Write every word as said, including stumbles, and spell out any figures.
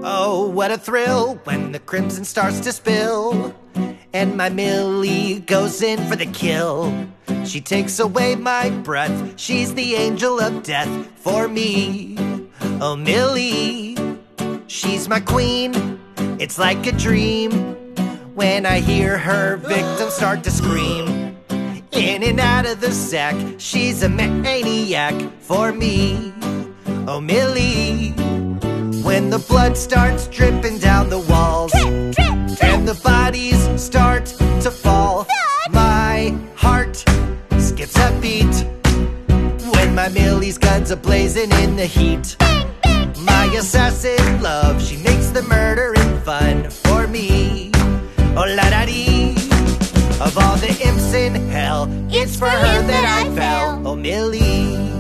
Oh, what a thrill when the crimson starts to spill, and my Millie goes in for the kill. She takes away my breath, she's the angel of death for me. Oh, Millie, she's my queen, it's like a dream when I hear her victims start to scream. In and out of the sack, she's a maniac for me. Oh, Millie, when the blood starts dripping down the walls, drip, drip, drip, and the bodies start to fall, Thud. my heart skips a beat when my Millie's guns are blazing in the heat. bang, bang, My assassin love, she makes the murdering fun for me. Oh, la-da-dee. Of all the imps in hell, it's for her that I fell. Oh, Millie.